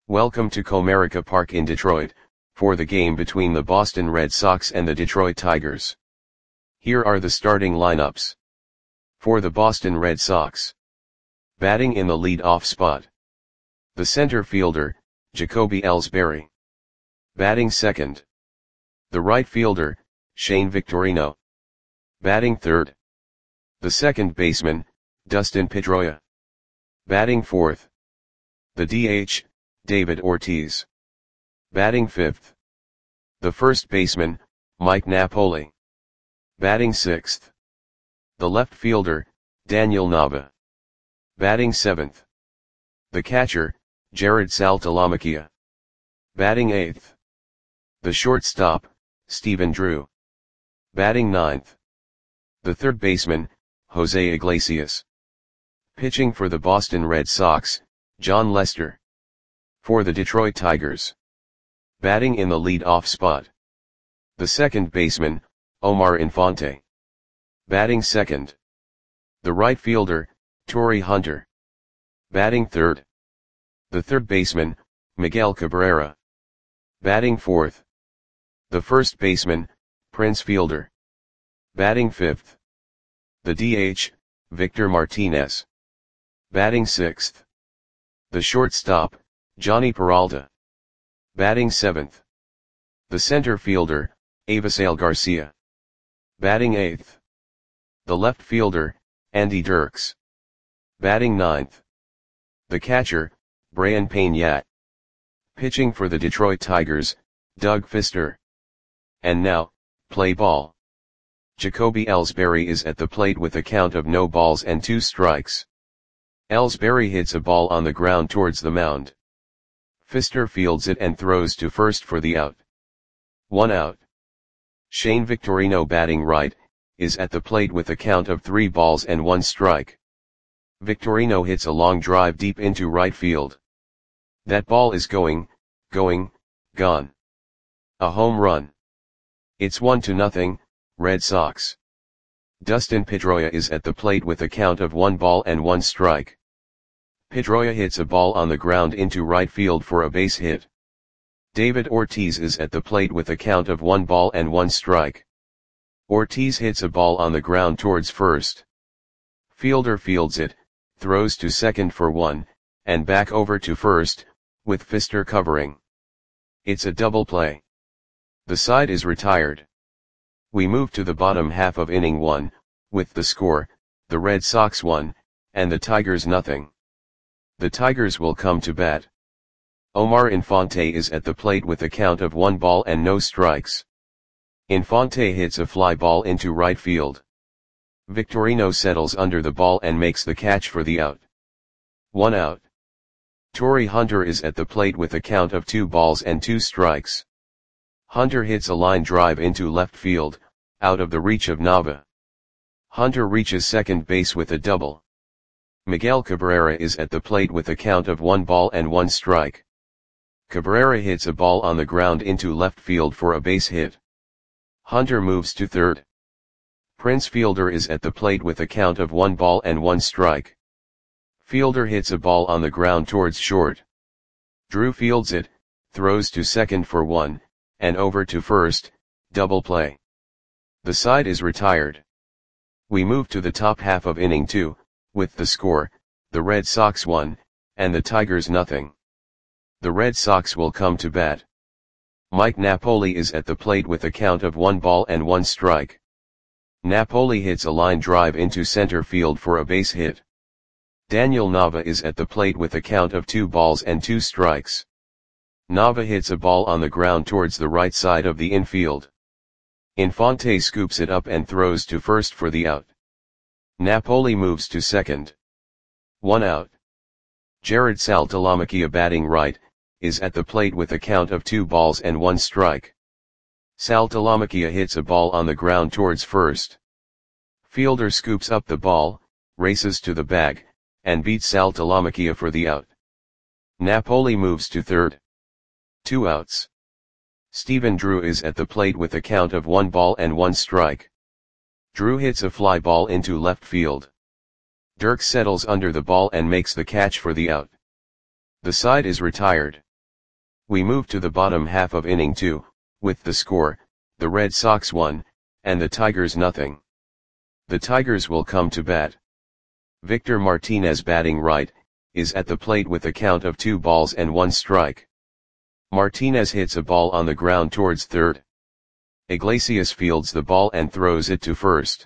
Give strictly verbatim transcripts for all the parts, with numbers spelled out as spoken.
Welcome to Comerica Park in Detroit, for the game between the Boston Red Sox and the Detroit Tigers. Here are the starting lineups. For the Boston Red Sox. Batting in the lead-off spot. The center fielder, Jacoby Ellsbury. Batting second. The right fielder, Shane Victorino. Batting third. The second baseman, Dustin Pedroia. Batting fourth. The D H, David Ortiz. Batting fifth. The first baseman, Mike Napoli. Batting sixth. The left fielder, Daniel Nava. Batting seventh. The catcher, Jared Saltalamacchia. Batting eighth. The shortstop, Stephen Drew. Batting ninth. The third baseman, Jose Iglesias. Pitching for the Boston Red Sox, John Lester. For the Detroit Tigers. Batting in the lead-off spot. The second baseman, Omar Infante. Batting second. The right fielder, Torii Hunter. Batting third. The third baseman, Miguel Cabrera. Batting fourth. The first baseman, Prince Fielder. Batting fifth. The D H, Victor Martinez. Batting sixth. The shortstop, Johnny Peralta. Batting seventh. The center fielder, Avisail Garcia. Batting eighth. The left fielder, Andy Dirks. Batting ninth. The catcher, Brayan Peña. Pitching for the Detroit Tigers, Doug Fister. And now, play ball. Jacoby Ellsbury is at the plate with a count of no balls and two strikes. Ellsbury hits a ball on the ground towards the mound. Fister fields it and throws to first for the out. One out. Shane Victorino, batting right, is at the plate with a count of three balls and one strike. Victorino hits a long drive deep into right field. That ball is going, going, gone. A home run. It's one to nothing, Red Sox. Dustin Pedroia is at the plate with a count of one ball and one strike. Pedroia hits a ball on the ground into right field for a base hit. David Ortiz is at the plate with a count of one ball and one strike. Ortiz hits a ball on the ground towards first. Fielder fields it, throws to second for one, and back over to first, with Fister covering. It's a double play. The side is retired. We move to the bottom half of inning one, with the score, the Red Sox one, and the Tigers nothing. The Tigers will come to bat. Omar Infante is at the plate with a count of one ball and no strikes. Infante hits a fly ball into right field. Victorino settles under the ball and makes the catch for the out. One out. Torii Hunter is at the plate with a count of two balls and two strikes. Hunter hits a line drive into left field, out of the reach of Nava. Hunter reaches second base with a double. Miguel Cabrera is at the plate with a count of one ball and one strike. Cabrera hits a ball on the ground into left field for a base hit. Hunter moves to third. Prince Fielder is at the plate with a count of one ball and one strike. Fielder hits a ball on the ground towards short. Drew fields it, throws to second for one, and over to first, double play. The side is retired. We move to the top half of inning two, with the score, the Red Sox one, and the Tigers nothing. The Red Sox will come to bat. Mike Napoli is at the plate with a count of one ball and one strike. Napoli hits a line drive into center field for a base hit. Daniel Nava is at the plate with a count of two balls and two strikes. Nava hits a ball on the ground towards the right side of the infield. Infante scoops it up and throws to first for the out. Napoli moves to second. One out. Jared Saltalamacchia, batting right, is at the plate with a count of two balls and one strike. Saltalamacchia hits a ball on the ground towards first. Fielder scoops up the ball, races to the bag, and beats Saltalamacchia for the out. Napoli moves to third. Two outs. Stephen Drew is at the plate with a count of one ball and one strike. Drew hits a fly ball into left field. Dirks settles under the ball and makes the catch for the out. The side is retired. We move to the bottom half of inning two, with the score, the Red Sox one, and the Tigers nothing. The Tigers will come to bat. Victor Martinez, batting right, is at the plate with a count of two balls and one strike. Martinez hits a ball on the ground towards third. Iglesias fields the ball and throws it to first.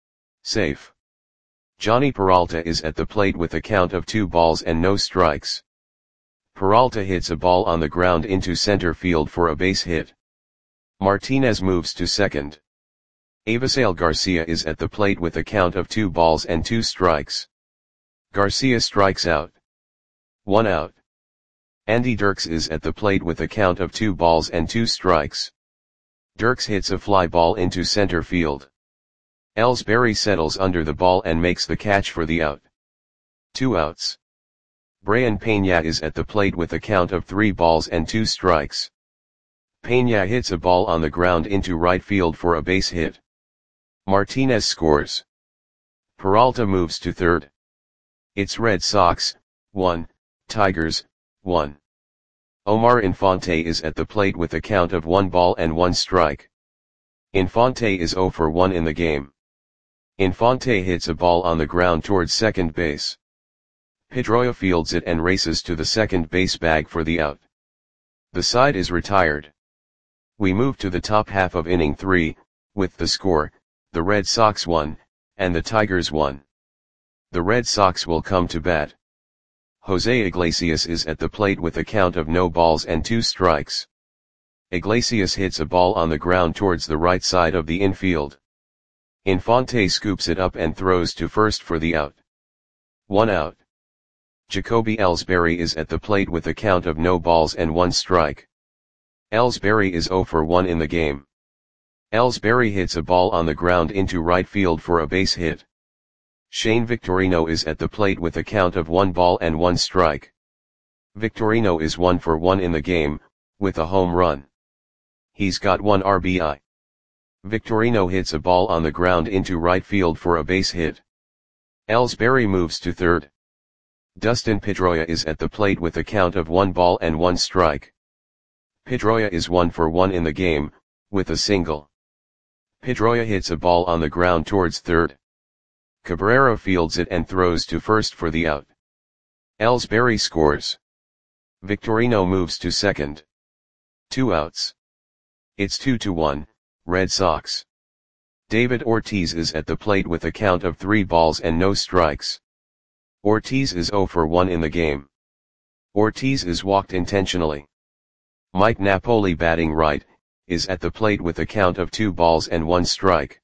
Safe. Johnny Peralta is at the plate with a count of two balls and no strikes. Peralta hits a ball on the ground into center field for a base hit. Martinez moves to second. Avisail Garcia is at the plate with a count of two balls and two strikes. Garcia strikes out. One out. Andy Dirks is at the plate with a count of two balls and two strikes. Dirks hits a fly ball into center field. Ellsbury settles under the ball and makes the catch for the out. Two outs. Brayan Peña is at the plate with a count of three balls and two strikes. Peña hits a ball on the ground into right field for a base hit. Martinez scores. Peralta moves to third. It's Red Sox, one, Tigers, one. Omar Infante is at the plate with a count of one ball and one strike. Infante is zero for one in the game. Infante hits a ball on the ground towards second base. Pedroia fields it and races to the second base bag for the out. The side is retired. We move to the top half of inning three, with the score, the Red Sox one, and the Tigers one. The Red Sox will come to bat. Jose Iglesias is at the plate with a count of no balls and two strikes. Iglesias hits a ball on the ground towards the right side of the infield. Infante scoops it up and throws to first for the out. One out. Jacoby Ellsbury is at the plate with a count of no balls and one strike. Ellsbury is zero for one in the game. Ellsbury hits a ball on the ground into right field for a base hit. Shane Victorino is at the plate with a count of one ball and one strike. Victorino is one for one in the game, with a home run. He's got one R B I. Victorino hits a ball on the ground into right field for a base hit. Ellsbury moves to third. Dustin Pedroia is at the plate with a count of one ball and one strike. Pedroia is one for one in the game, with a single. Pedroia hits a ball on the ground towards third. Cabrera fields it and throws to first for the out. Ellsbury scores. Victorino moves to second. Two outs. It's two to one, Red Sox. David Ortiz is at the plate with a count of three balls and no strikes. Ortiz is zero for one in the game. Ortiz is walked intentionally. Mike Napoli, batting right, is at the plate with a count of two balls and one strike.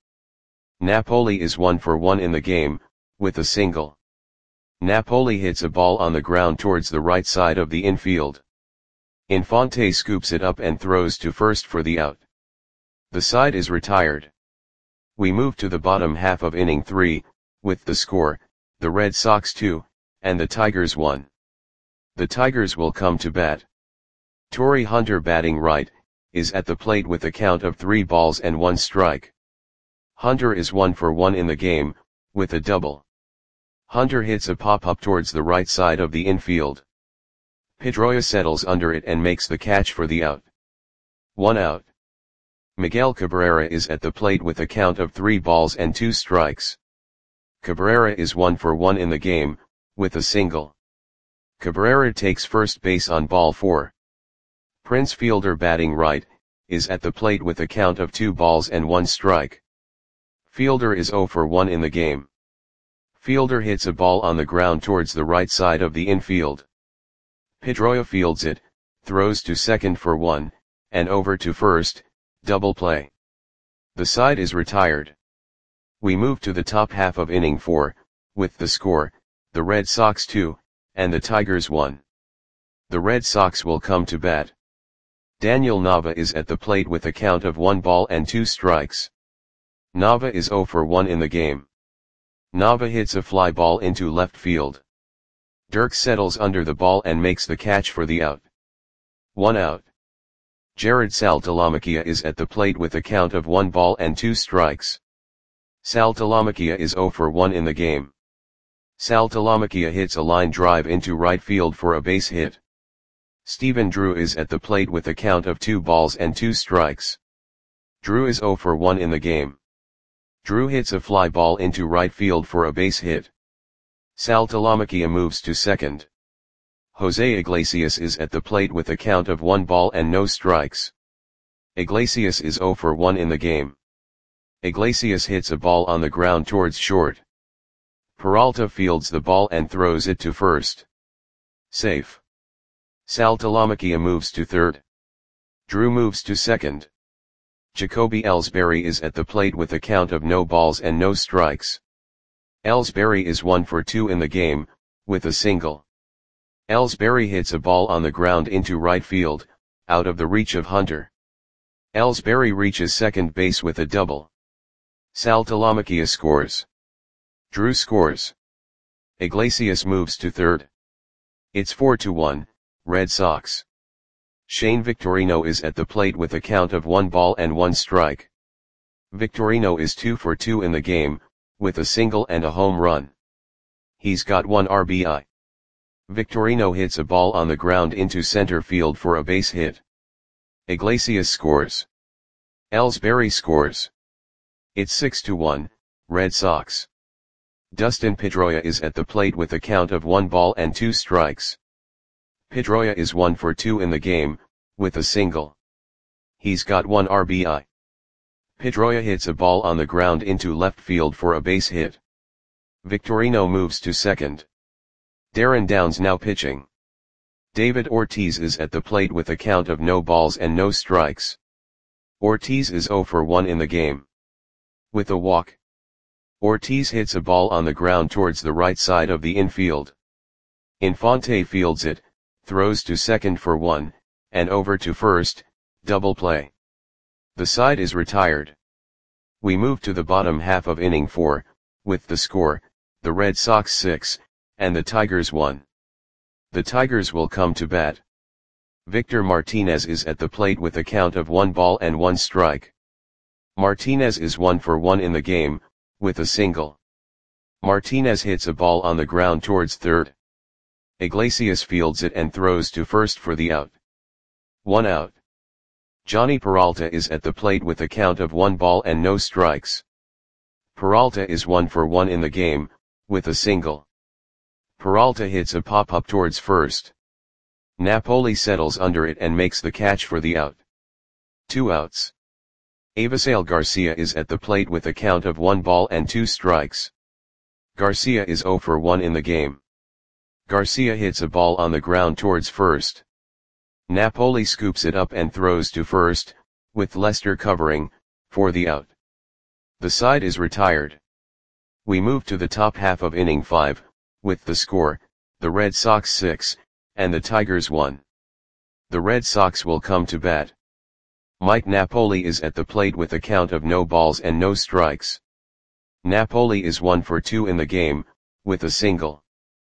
Napoli is one for one in the game, with a single. Napoli hits a ball on the ground towards the right side of the infield. Infante scoops it up and throws to first for the out. The side is retired. We move to the bottom half of inning three, with the score, the Red Sox two, and the Tigers one. The Tigers will come to bat. Torrey Hunter, batting right, is at the plate with a count of three balls and one strike. Hunter is one for one in the game, with a double. Hunter hits a pop-up towards the right side of the infield. Pedroia settles under it and makes the catch for the out. One out. Miguel Cabrera is at the plate with a count of three balls and two strikes. Cabrera is one for one in the game, with a single. Cabrera takes first base on ball four. Prince Fielder, batting right, is at the plate with a count of two balls and one strike. Fielder is zero for one in the game. Fielder hits a ball on the ground towards the right side of the infield. Pedroia fields it, throws to second for one, and over to first, double play. The side is retired. We move to the top half of inning four, with the score, the Red Sox two, and the Tigers one. The Red Sox will come to bat. Daniel Nava is at the plate with a count of one ball and two strikes. Nava is zero for one in the game. Nava hits a fly ball into left field. Dirk settles under the ball and makes the catch for the out. One out. Jared Saltalamacchia is at the plate with a count of one ball and two strikes. Saltalamacchia is zero for one in the game. Saltalamacchia hits a line drive into right field for a base hit. Steven Drew is at the plate with a count of two balls and two strikes. Drew is zero for one in the game. Drew hits a fly ball into right field for a base hit. Sal Talamacchia moves to second. Jose Iglesias is at the plate with a count of one ball and no strikes. Iglesias is zero for one in the game. Iglesias hits a ball on the ground towards short. Peralta fields the ball and throws it to first. Safe. Sal Talamacchia moves to third. Drew moves to second. Jacoby Ellsbury is at the plate with a count of no balls and no strikes. Ellsbury is one for two in the game, with a single. Ellsbury hits a ball on the ground into right field, out of the reach of Hunter. Ellsbury reaches second base with a double. Sal Talamacchia scores. Drew scores. Iglesias moves to third. It's four to one, Red Sox. Shane Victorino is at the plate with a count of one ball and one strike. Victorino is two for two in the game, with a single and a home run. He's got one R B I. Victorino hits a ball on the ground into center field for a base hit. Iglesias scores. Ellsbury scores. It's six to one, Red Sox. Dustin Pedroia is at the plate with a count of one ball and two strikes. Pedroia is one for two in the game, with a single. He's got one R B I. Pedroia hits a ball on the ground into left field for a base hit. Victorino moves to second. Darren Downs now pitching. David Ortiz is at the plate with a count of no balls and no strikes. Ortiz is zero for one in the game. With a walk. Ortiz hits a ball on the ground towards the right side of the infield. Infante fields it, throws to second for one, and over to first, double play. The side is retired. We move to the bottom half of inning four, with the score, the Red Sox six, and the Tigers one. The Tigers will come to bat. Victor Martinez is at the plate with a count of one ball and one strike. Martinez is one for one in the game, with a single. Martinez hits a ball on the ground towards third. Iglesias fields it and throws to first for the out. One out. Johnny Peralta is at the plate with a count of one ball and no strikes. Peralta is one for one in the game, with a single. Peralta hits a pop-up towards first. Napoli settles under it and makes the catch for the out. Two outs. Avisail Garcia is at the plate with a count of one ball and two strikes. Garcia is zero for one in the game. Garcia hits a ball on the ground towards first. Napoli scoops it up and throws to first, with Lester covering, for the out. The side is retired. We move to the top half of inning five, with the score, the Red Sox six, and the Tigers one. The Red Sox will come to bat. Mike Napoli is at the plate with a count of no balls and no strikes. Napoli is one for two in the game, with a single.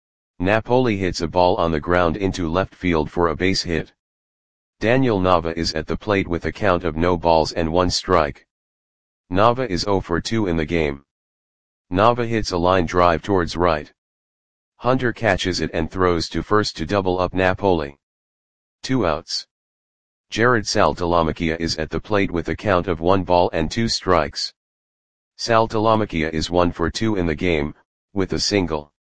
Napoli hits a ball on the ground into left field for a base hit. Daniel Nava is at the plate with a count of no balls and one strike. Nava is zero for two in the game. Nava hits a line drive towards right. Hunter catches it and throws to first to double up Napoli. Two outs. Jared Sal Talamacchia is at the plate with a count of one ball and two strikes. Sal Talamacchia is one for two in the game, with a single.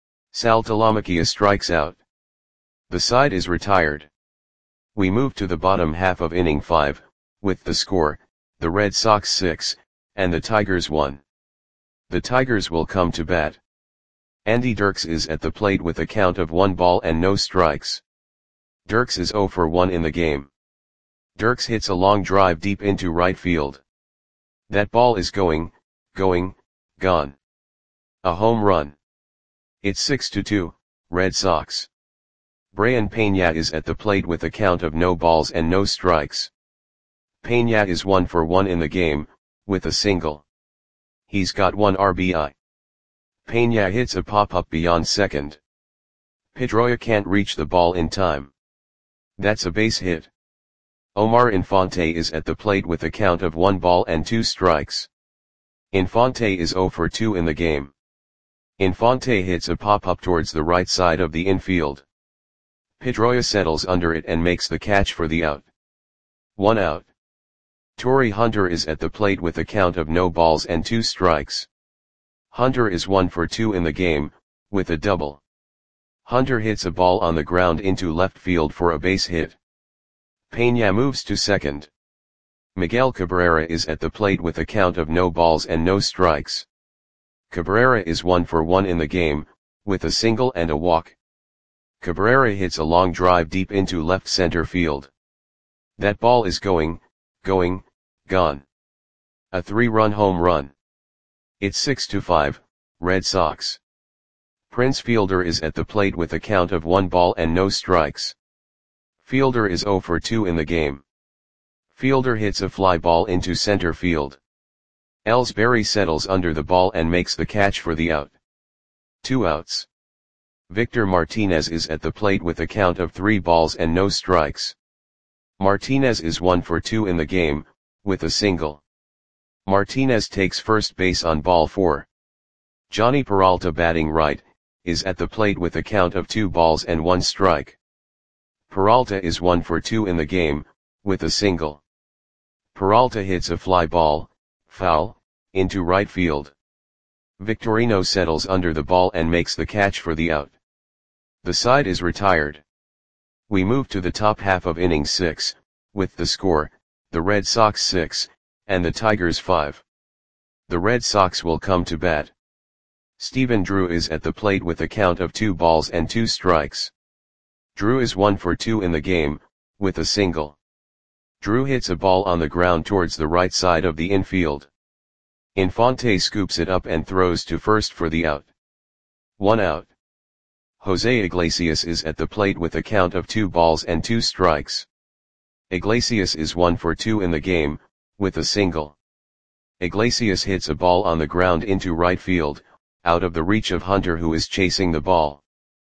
Sal Talamacchia strikes out. The side is retired. We move to the bottom half of inning five, with the score, the Red Sox six, and the Tigers one. The Tigers will come to bat. Andy Dirks is at the plate with a count of one ball and no strikes. Dirks is zero for one in the game. Dirks hits a long drive deep into right field. That ball is going, going, gone. A home run. It's six to two, Red Sox. Brian Peña is at the plate with a count of no balls and no strikes. Peña is one for one in the game, with a single. He's got one R B I. Peña hits a pop-up beyond second. Pedroia can't reach the ball in time. That's a base hit. Omar Infante is at the plate with a count of one ball and two strikes. Infante is zero for two in the game. Infante hits a pop-up towards the right side of the infield. Pedroia settles under it and makes the catch for the out. One out. Torii Hunter is at the plate with a count of no balls and two strikes. Hunter is one for two in the game, with a double. Hunter hits a ball on the ground into left field for a base hit. Peña moves to second. Miguel Cabrera is at the plate with a count of no balls and no strikes. Cabrera is one for one in the game, with a single and a walk. Cabrera hits a long drive deep into left center field. That ball is going, going, gone. A three-run home run. It's six to five, Red Sox. Prince Fielder is at the plate with a count of one ball and no strikes. Fielder is zero for two in the game. Fielder hits a fly ball into center field. Ellsbury settles under the ball and makes the catch for the out. Two outs. Victor Martinez is at the plate with a count of three balls and no strikes. Martinez is one for two in the game, with a single. Martinez takes first base on ball four. Johnny Peralta, batting right, is at the plate with a count of two balls and one strike. Peralta is one for two in the game, with a single. Peralta hits a fly ball, foul, into right field. Victorino settles under the ball and makes the catch for the out. The side is retired. We move to the top half of inning six, with the score, the Red Sox six, and the Tigers five. The Red Sox will come to bat. Stephen Drew is at the plate with a count of two balls and two strikes. Drew is one for two in the game, with a single. Drew hits a ball on the ground towards the right side of the infield. Infante scoops it up and throws to first for the out. One out. Jose Iglesias is at the plate with a count of two balls and two strikes. Iglesias is one for two in the game, with a single. Iglesias hits a ball on the ground into right field, out of the reach of Hunter, who is chasing the ball.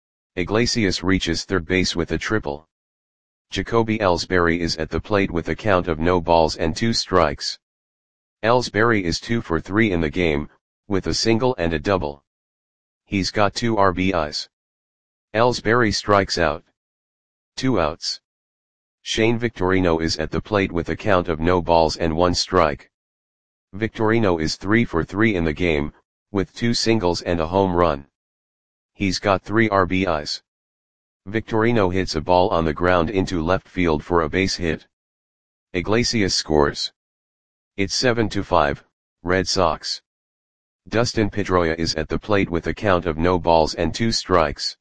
Iglesias reaches third base with a triple. Jacoby Ellsbury is at the plate with a count of no balls and two strikes. Ellsbury is two for three in the game, with a single and a double. He's got two R B Is. Ellsbury strikes out. Two outs. Shane Victorino is at the plate with a count of no balls and one strike. Victorino is three for three in the game, with two singles and a home run. He's got three R B Is. Victorino hits a ball on the ground into left field for a base hit. Iglesias scores. It's seven to five, Red Sox. Dustin Pedroia is at the plate with a count of no balls and two strikes.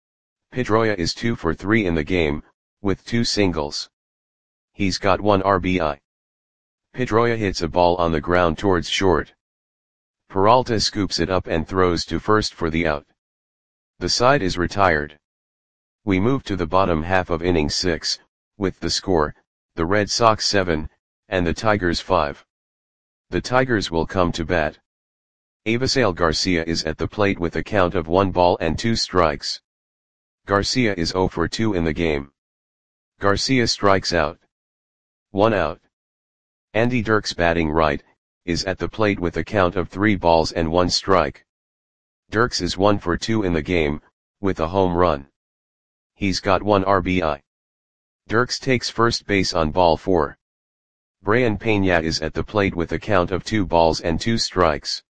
Pedroia is two for three in the game, with two singles. He's got one R B I. Pedroia hits a ball on the ground towards short. Peralta scoops it up and throws to first for the out. The side is retired. We move to the bottom half of inning six, with the score, the Red Sox seven, and the Tigers five. The Tigers will come to bat. Avisail Garcia is at the plate with a count of one ball and two strikes. Garcia is zero for two in the game. Garcia strikes out. One out. Andy Dirks, batting right, is at the plate with a count of three balls and one strike. Dirks is one for two in the game, with a home run. He's got one R B I. Dirks takes first base on ball four. Brayan Peña is at the plate with a count of two balls and two strikes.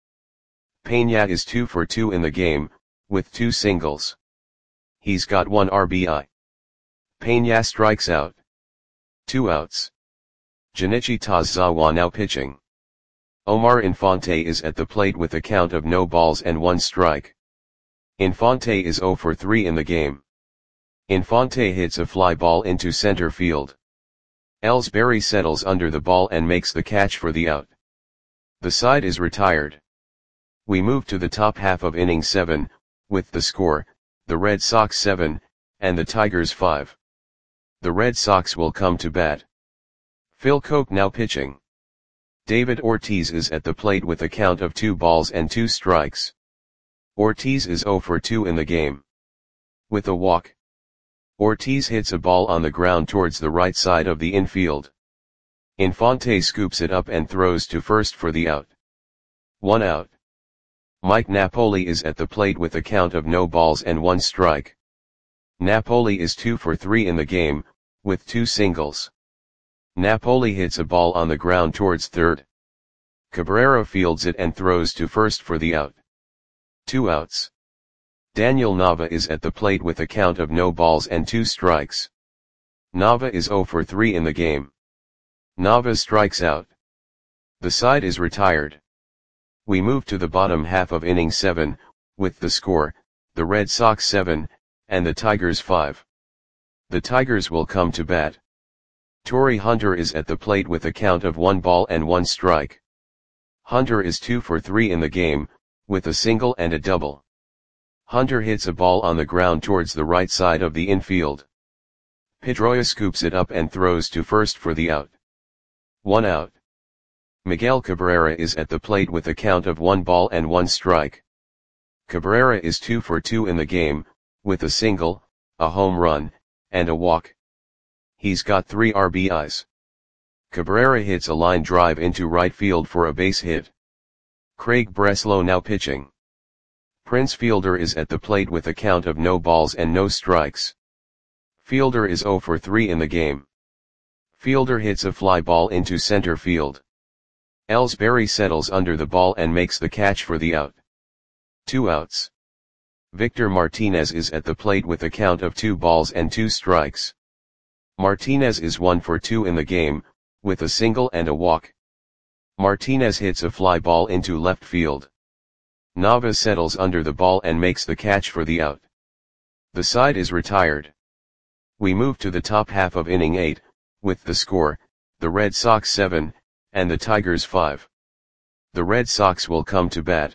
Peña is two for two in the game, with two singles. He's got one R B I. Peña strikes out. Two outs. Junichi Tozawa now pitching. Omar Infante is at the plate with a count of no balls and one strike. Infante is zero for three in the game. Infante hits a fly ball into center field. Ellsbury settles under the ball and makes the catch for the out. The side is retired. We move to the top half of inning seven, with the score, the Red Sox seven, and the Tigers five. The Red Sox will come to bat. Phil Koch now pitching. David Ortiz is at the plate with a count of two balls and two strikes. Ortiz is zero for two in the game. With a walk. Ortiz hits a ball on the ground towards the right side of the infield. Infante scoops it up and throws to first for the out. One out. Mike Napoli is at the plate with a count of no balls and one strike. Napoli is two for three in the game, with two singles. Napoli hits a ball on the ground towards third. Cabrera fields it and throws to first for the out. Two outs. Daniel Nava is at the plate with a count of no balls and two strikes. Nava is zero for three in the game. Nava strikes out. The side is retired. We move to the bottom half of inning seven, with the score, the Red Sox seven, and the Tigers five. The Tigers will come to bat. Torrey Hunter is at the plate with a count of one ball and one strike. Hunter is two for three in the game, with a single and a double. Hunter hits a ball on the ground towards the right side of the infield. Pedroia scoops it up and throws to first for the out. One out. Miguel Cabrera is at the plate with a count of one ball and one strike. Cabrera is two for two in the game, with a single, a home run, and a walk. He's got three R B Is. Cabrera hits a line drive into right field for a base hit. Craig Breslow now pitching. Prince Fielder is at the plate with a count of no balls and no strikes. Fielder is zero for three in the game. Fielder hits a fly ball into center field. Ellsbury settles under the ball and makes the catch for the out. Two outs. Victor Martinez is at the plate with a count of two balls and two strikes. Martinez is one for two in the game, with a single and a walk. Martinez hits a fly ball into left field. Nava settles under the ball and makes the catch for the out. The side is retired. We move to the top half of inning eight, with the score, the Red Sox seven, and the Tigers five. The Red Sox will come to bat.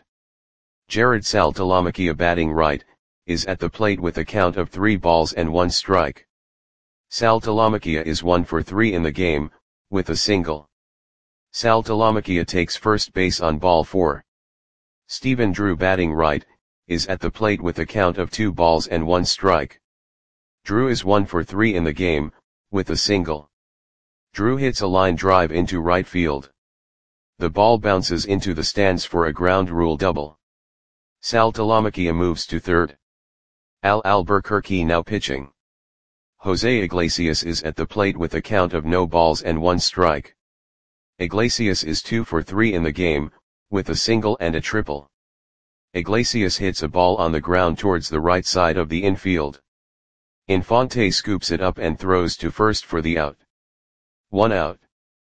Jared Saltalamacchia batting right, is at the plate with a count of three balls and one strike. Saltalamacchia is one for three in the game, with a single. Saltalamacchia takes first base on ball four. Stephen Drew batting right, is at the plate with a count of two balls and one strike. Drew is one for three in the game, with a single. Drew hits a line drive into right field. The ball bounces into the stands for a ground rule double. Saltalamacchia moves to third. Al Albuquerque now pitching. Jose Iglesias is at the plate with a count of no balls and one strike. Iglesias is two for three in the game, with a single and a triple. Iglesias hits a ball on the ground towards the right side of the infield. Infante scoops it up and throws to first for the out. One out.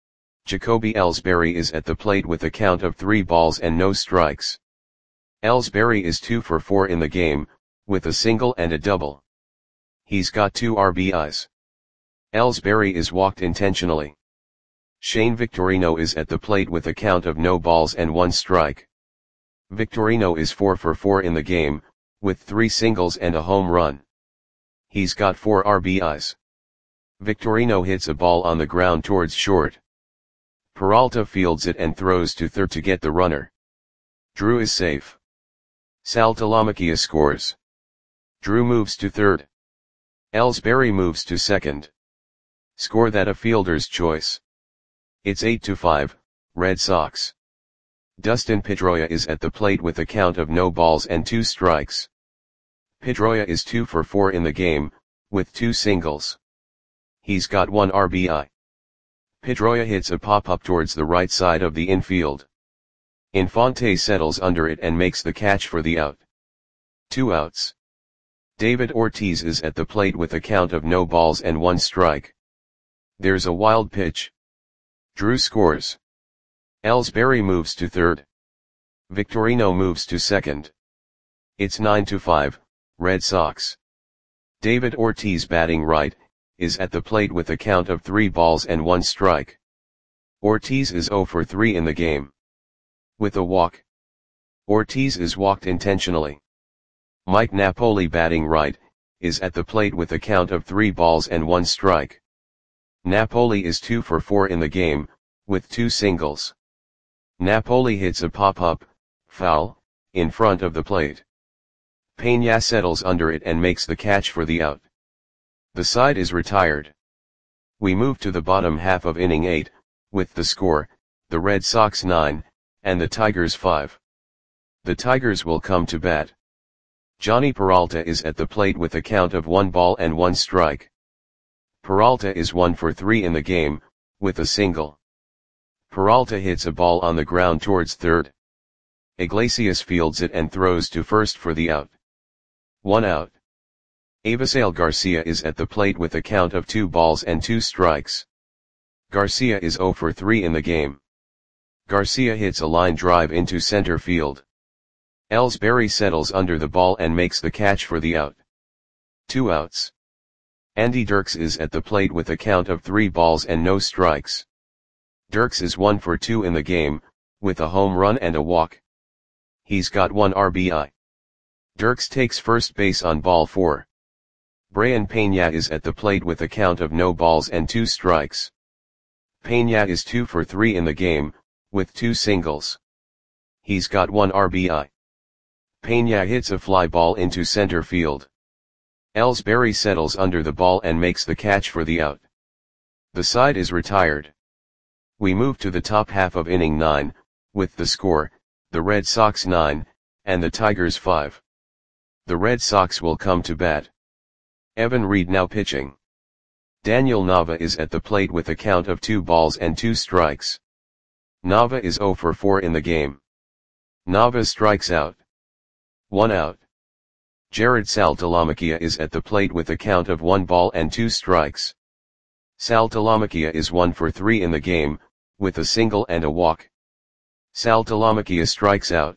Jacoby Ellsbury is at the plate with a count of three balls and no strikes. Ellsbury is two for four in the game, with a single and a double. He's got two R B Is. Ellsbury is walked intentionally. Shane Victorino is at the plate with a count of no balls and one strike. Victorino is four for four in the game, with three singles and a home run. He's got four R B Is. Victorino hits a ball on the ground towards short. Peralta fields it and throws to third to get the runner. Drew is safe. Saltalamacchia scores. Drew moves to third. Ellsbury moves to second. Score that a fielder's choice. It's eight to five, Red Sox. Dustin Pedroia is at the plate with a count of no balls and two strikes. Pedroia is two for four in the game, with two singles. He's got one R B I. Pedroia hits a pop-up towards the right side of the infield. Infante settles under it and makes the catch for the out. Two outs. David Ortiz is at the plate with a count of no balls and one strike. There's a wild pitch. Drew scores. Ellsbury moves to third. Victorino moves to second. It's nine to five, Red Sox. David Ortiz batting right, is at the plate with a count of three balls and one strike. Ortiz is zero for three in the game. With a walk. Ortiz is walked intentionally. Mike Napoli batting right, is at the plate with a count of three balls and one strike. Napoli is two for four in the game, with two singles. Napoli hits a pop-up, foul, in front of the plate. Peña settles under it and makes the catch for the out. The side is retired. We move to the bottom half of inning eight, with the score, the Red Sox nine, and the Tigers five. The Tigers will come to bat. Johnny Peralta is at the plate with a count of one ball and one strike. Peralta is one for three in the game, with a single. Peralta hits a ball on the ground towards third. Iglesias fields it and throws to first for the out. One out. Avisail Garcia is at the plate with a count of two balls and two strikes. Garcia is zero for three in the game. Garcia hits a line drive into center field. Ellsbury settles under the ball and makes the catch for the out. Two outs. Andy Dirks is at the plate with a count of three balls and no strikes. Dirks is one for two in the game, with a home run and a walk. He's got one R B I. Dirks takes first base on ball four. Brayan Peña is at the plate with a count of no balls and two strikes. Peña is two for three in the game, with two singles. He's got one R B I. Peña hits a fly ball into center field. Ellsbury settles under the ball and makes the catch for the out. The side is retired. We move to the top half of inning nine, with the score, the Red Sox nine, and the Tigers five. The Red Sox will come to bat. Evan Reed now pitching. Daniel Nava is at the plate with a count of two balls and two strikes. Nava is zero for four in the game. Nava strikes out. One out. Jared Saltalamacchia is at the plate with a count of one ball and two strikes. Saltalamacchia is one for three in the game, with a single and a walk. Saltalamacchia strikes out.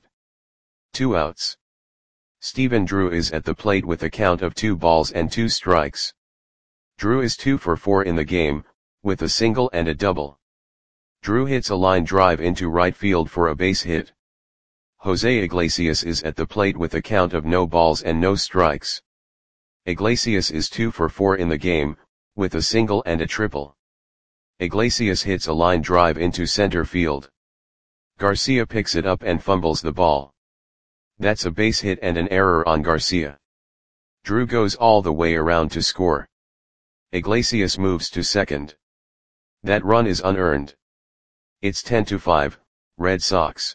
Two outs. Stephen Drew is at the plate with a count of two balls and two strikes. Drew is two for four in the game, with a single and a double. Drew hits a line drive into right field for a base hit. Jose Iglesias is at the plate with a count of no balls and no strikes. Iglesias is two for four in the game, with a single and a triple. Iglesias hits a line drive into center field. Garcia picks it up and fumbles the ball. That's a base hit and an error on Garcia. Drew goes all the way around to score. Iglesias moves to second. That run is unearned. It's ten to five, Red Sox.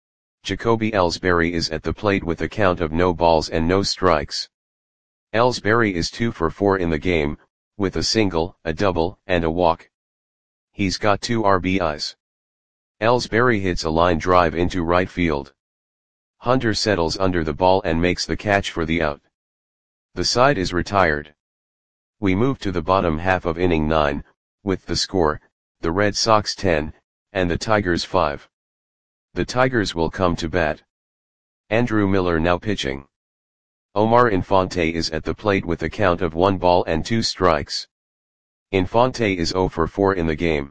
Jacoby Ellsbury is at the plate with a count of no balls and no strikes. Ellsbury is two for four in the game, with a single, a double, and a walk. He's got two R B Is. Ellsbury hits a line drive into right field. Hunter settles under the ball and makes the catch for the out. The side is retired. We move to the bottom half of inning nine, with the score, the Red Sox ten, and the Tigers five. The Tigers will come to bat. Andrew Miller now pitching. Omar Infante is at the plate with a count of one ball and two strikes. Infante is zero for four in the game.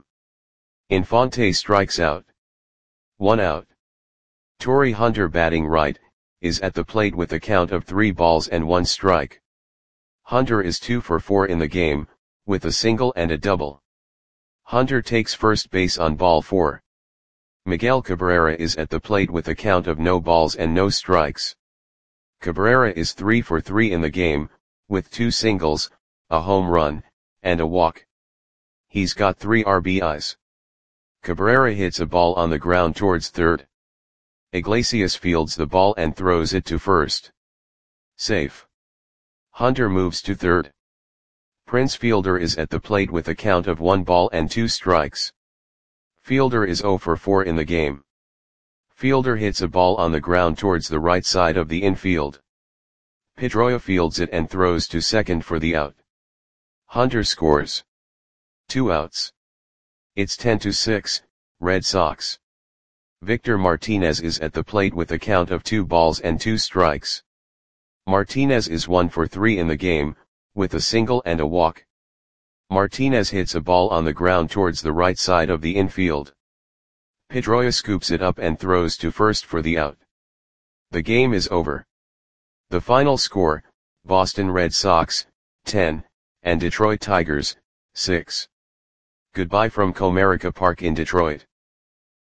Infante strikes out. One out. Torrey Hunter batting right, is at the plate with a count of three balls and one strike. Hunter is two for four in the game, with a single and a double. Hunter takes first base on ball four. Miguel Cabrera is at the plate with a count of no balls and no strikes. Cabrera is three for three in the game, with two singles, a home run, and a walk. He's got three R B Is. Cabrera hits a ball on the ground towards third. Iglesias fields the ball and throws it to first. Safe. Hunter moves to third. Prince Fielder is at the plate with a count of one ball and two strikes. Fielder is zero for four in the game. Fielder hits a ball on the ground towards the right side of the infield. Pedroia fields it and throws to second for the out. Hunter scores. Two outs. It's ten to six, Red Sox. Victor Martinez is at the plate with a count of two balls and two strikes. Martinez is one for three in the game, with a single and a walk. Martinez hits a ball on the ground towards the right side of the infield. Pedroia scoops it up and throws to first for the out. The game is over. The final score, Boston Red Sox, ten, and Detroit Tigers, six. Goodbye from Comerica Park in Detroit.